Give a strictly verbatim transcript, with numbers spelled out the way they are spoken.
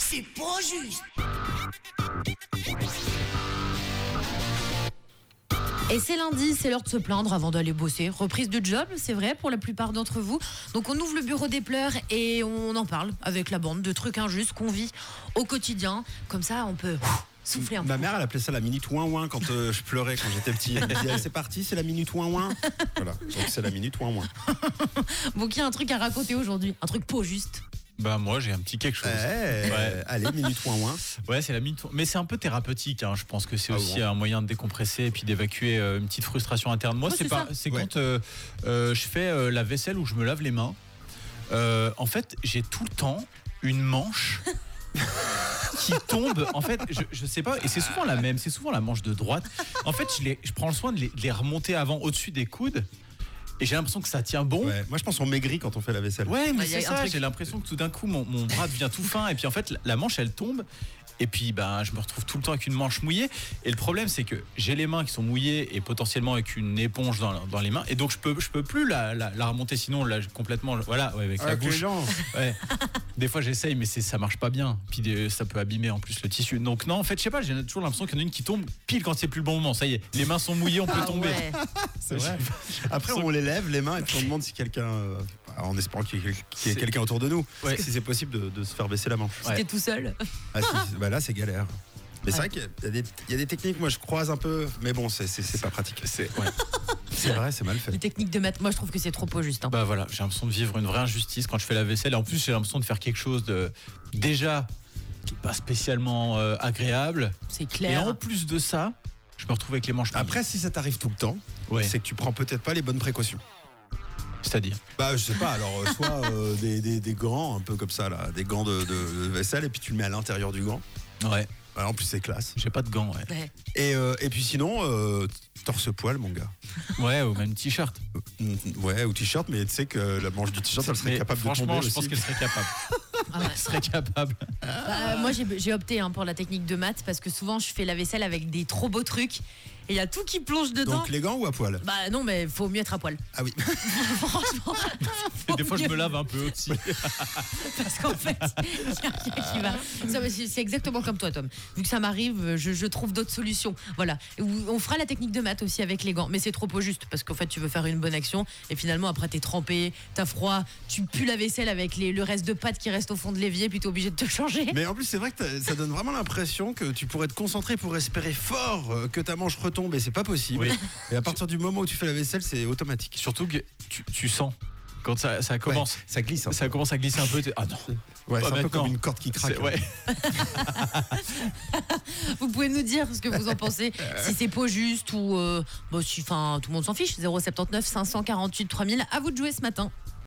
C'est pas juste. Et c'est lundi, c'est l'heure de se plaindre avant d'aller bosser. Reprise de job, c'est vrai pour la plupart d'entre vous. Donc on ouvre le bureau des pleurs et on en parle avec la bande de trucs injustes qu'on vit au quotidien. Comme ça, on peut souffler un peu. Ma mère, elle appelait ça la minute ouin ouin quand euh, je pleurais quand j'étais petit. Elle me disait, c'est parti, c'est la minute ouin ouin. Voilà, donc c'est la minute ouin ouin. Bon, qui a un truc à raconter aujourd'hui? Un truc pas juste. Bah moi j'ai un petit quelque chose. Eh, Ouais. Allez, minute ouin ouin. Ouais, c'est la minute. Mais c'est un peu thérapeutique. Hein. Je pense que c'est Ah aussi bon. un moyen de décompresser et puis d'évacuer euh, une petite frustration interne. Moi, Ouais, c'est c'est pas. ça. C'est Ouais. quand euh, euh, je fais euh, la vaisselle où je me lave les mains. Euh, en fait, j'ai tout le temps une manche qui tombe. En fait, je, je sais pas. Et c'est souvent la même. C'est souvent la manche de droite. En fait, je, les, je prends le soin de les, de les remonter avant au-dessus des coudes. Et j'ai l'impression que ça tient bon. Ouais. Moi, je pense qu'on maigrit quand on fait la vaisselle. Ouais, mais Ouais, y a c'est un ça, truc- j'ai l'impression que tout d'un coup mon, mon bras devient tout fin et puis en fait la- la manche elle tombe et puis ben, je me retrouve tout le temps avec une manche mouillée et le problème c'est que j'ai les mains qui sont mouillées et potentiellement avec une éponge dans, dans les mains et donc je peux, je peux plus la, la, la remonter sinon là, je- complètement voilà ouais, avec la Avec les bouche. gens. Ouais. Des fois j'essaye mais c'est, ça marche pas bien puis des- ça peut abîmer en plus le tissu donc non en fait je sais pas j'ai toujours l'impression qu'il y en a une qui tombe pile quand c'est plus le bon moment ça y est les mains sont mouillées on peut Ah tomber. ouais. C'est vrai. Après, on les lève les mains et puis on demande si quelqu'un, euh, en espérant qu'il y ait, qu'il y ait C'est- quelqu'un autour de nous, Ouais. si c'est possible de, de se faire baisser la manche. Ouais. T'es tout seul. Ah, si, bah là, c'est galère. Mais c'est Ouais. vrai qu'il y a, des, il y a des techniques, moi je croise un peu, mais bon, c'est, c'est, c'est pas pratique. C'est, ouais. C'est vrai, c'est mal fait. Les techniques de maths, moi je trouve que c'est trop pas juste. Hein. Bah voilà, j'ai l'impression de vivre une vraie injustice quand je fais la vaisselle. Et en plus, j'ai l'impression de faire quelque chose de déjà qui est pas spécialement euh, agréable. C'est Et clair. en plus de ça, je me retrouve avec les manches mouillées. Après, si ça t'arrive tout le temps, Ouais. c'est que tu prends peut-être pas les bonnes précautions. C'est-à-dire. Bah, je sais pas, alors euh, soit euh, des, des, des gants, un peu comme ça, là, des gants de, de- de vaisselle, et puis tu le mets à l'intérieur du gant. Ouais. Bah, en plus, c'est classe. J'ai pas de gants, ouais. Ouais. Et, euh, et puis sinon, euh, torse-poil, mon gars. Ouais, ou même t-shirt. Euh, Ouais, ou t-shirt, mais tu sais que la manche du t-shirt, elle serait Mais capable de franchement, tomber je aussi. pense qu'elle serait capable. Ah ouais. Elle serait capable. Bah, moi j'ai, j'ai opté hein, pour la technique de maths parce que souvent je fais la vaisselle avec des trop beaux trucs et il y a tout qui plonge dedans. Donc les gants ou à poil? Bah non mais faut mieux être à poil. Ah oui. Franchement. Et faut des fois, je mieux, me lave un peu aussi. parce qu'en fait il y a rien qui va. Ça, mais c'est, c'est exactement comme toi Tom. Vu que ça m'arrive, je, je trouve d'autres solutions. Voilà. Ou on fera la technique de maths aussi avec les gants, mais c'est trop peu juste parce qu'en fait tu veux faire une bonne action et finalement après t'es trempé, t'as froid, tu pues la vaisselle avec les, le reste de pâtes qui reste au fond de l'évier puis t'es obligé de te changer. Mais en plus, c'est vrai que t'as- ça donne vraiment l'impression que tu pourrais te concentrer pour espérer fort euh, que ta manche retombe et c'est pas possible. Oui. Et à partir du moment où tu fais la vaisselle, c'est automatique. Surtout que tu, tu sens quand ça, ça commence. Ouais, ça glisse. un peu. Ça commence à glisser un peu. t'es- Ah non. Ouais, Pas c'est un peu maintenant. comme une corde qui craque. C'est- ouais. Vous pouvez nous dire ce que vous en pensez, si c'est pas juste ou euh, bon, si, enfin, tout le monde s'en fiche. zéro soixante-dix-neuf cinq cent quarante-huit trois mille. À vous de jouer ce matin.